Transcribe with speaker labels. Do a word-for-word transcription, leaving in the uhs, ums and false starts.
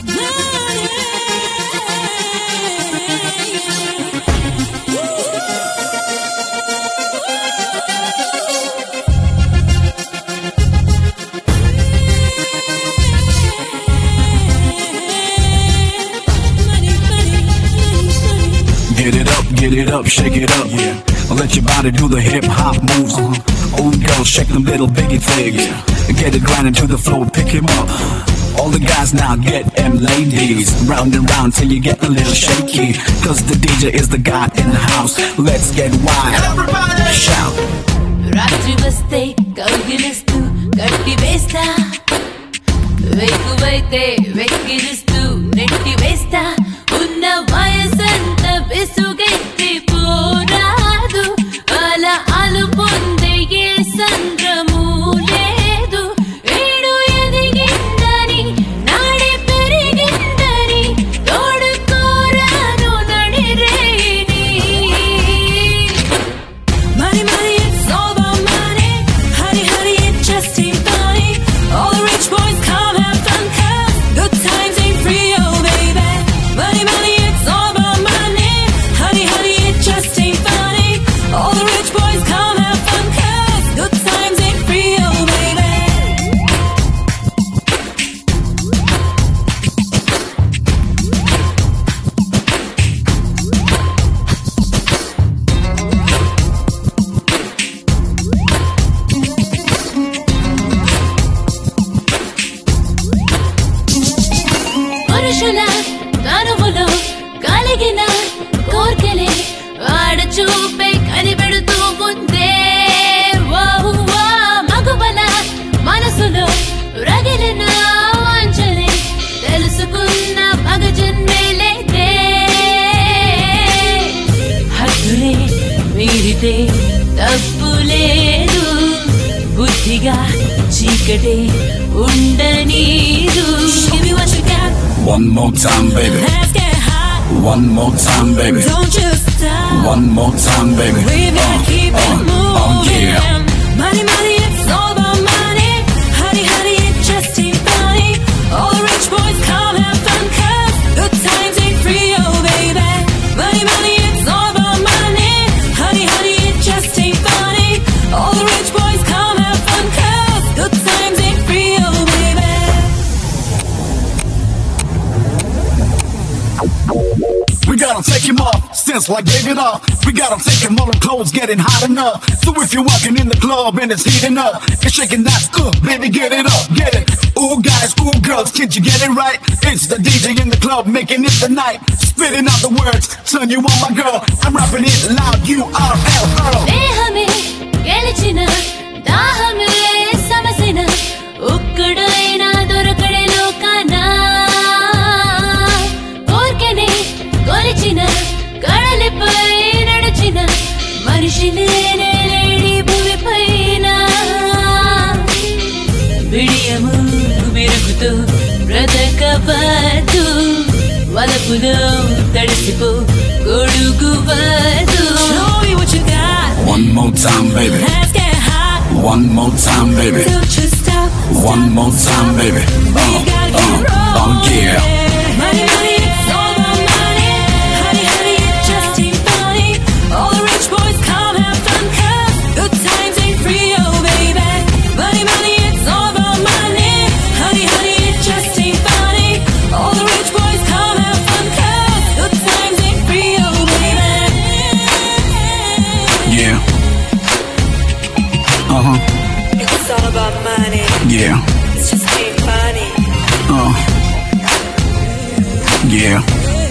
Speaker 1: Get it up, get it up, shake it up, yeah. Let your body do the hip hop moves, uh-huh. Old girls shake them little biggie things, yeah. Get it grinding to the floor, pick him up. All the guys now get them ladies, round and round till you get a little shaky. Cause the D J is the guy in the house. Let's get wild, everybody shout.
Speaker 2: రాత్రి వస్తే కౌగిలిస్తూ గట్టి వేస్తా, వేకువైతే వెక్కిరిస్తూ నెట్టి వేస్తా. ఉన్న వయసంత విసుగెత్తి పోరాదు, అలా అలు పొందే ఏ సంద్రము లేదు. ఏడు ఎదిగిందని నాడే పెరిగిందని తోడుకోరాను నడిరేని. Money, money, it's all about money. Honey, honey, it just ain't funny. All the rich boys come have fun, cause good times ain't free, oh baby. Money, money, it's all about money. Honey, honey, it just ain't funny. All the rich boys come have fun, cause good times ain't free, oh baby. పురుషుల తనువులో కలిగిన కోర్కెలే ఆడ చూపే కనిపెడుతూ ఉందే. ఓహువా మగువల మనసులో రగిలిన వాంఛలే తెలుసుకున్న మగ జన్మే లేదే. హద్దులే మీరితే తప్పు లేదు, బుద్ధిగా చీకటే ఉండనీదు. Give me what you got.
Speaker 1: One more time, baby.
Speaker 2: Let's get hot.
Speaker 1: One more time, baby.
Speaker 2: Don't you stop.
Speaker 1: One more time, baby.
Speaker 2: We've got to keep it
Speaker 1: uh,
Speaker 2: moving.
Speaker 1: uh, yeah.
Speaker 2: Money, money, it's all about money. Honey, honey, it just ain't funny. All the rich boys come have fun, cause good times ain't free, oh baby. Money, money, it's all about money. Honey, honey, it just ain't funny. All the rich boys come have fun, cause good times ain't free, oh baby.
Speaker 1: We gotta take him off, since like gave it up. We gotta take him all the clothes getting hot enough. So if you're walking in the club and it's heating up, it's shaking that uh, baby get it up, get it. Ooh guys, ooh girls, can't you get it right? It's the D J in the club making it the night. Spitting out the words, turn you on my girl. I'm rapping it loud, U R L, Earl.
Speaker 2: దేహమే గెలిచిన దాహమే సమసిన ఒక్కడైనా దొరకడే లోకాన. కోర్కెనే కొలిచిన కడలిపై నడిచిన మనిషి లేనే లేడి భూమి పైన. బిడియము మెరుగుతూ బ్రతకవద్దు, వలపులో తడిసిపో గొడుగువద్దు. Show me what you got.
Speaker 1: One more time, baby.
Speaker 2: Let's get hot.
Speaker 1: One more time, baby.
Speaker 2: Don't you stop.
Speaker 1: One more time, baby.
Speaker 2: We gotta
Speaker 1: Uh,
Speaker 2: get
Speaker 1: uh, oh yeah.
Speaker 2: rolling. Money, money, it's all about money. Honey, honey, it just ain't funny. All the rich boys come have fun, cause good times ain't free, oh baby. Money, money, it's all about money. Honey, honey, it just ain't funny. All the rich boys come have fun, cause good times ain't free, oh baby.
Speaker 1: Yeah. Uh-huh.
Speaker 3: It's all about money.
Speaker 1: Yeah.
Speaker 3: It's just ain't funny.
Speaker 1: Uh. Yeah.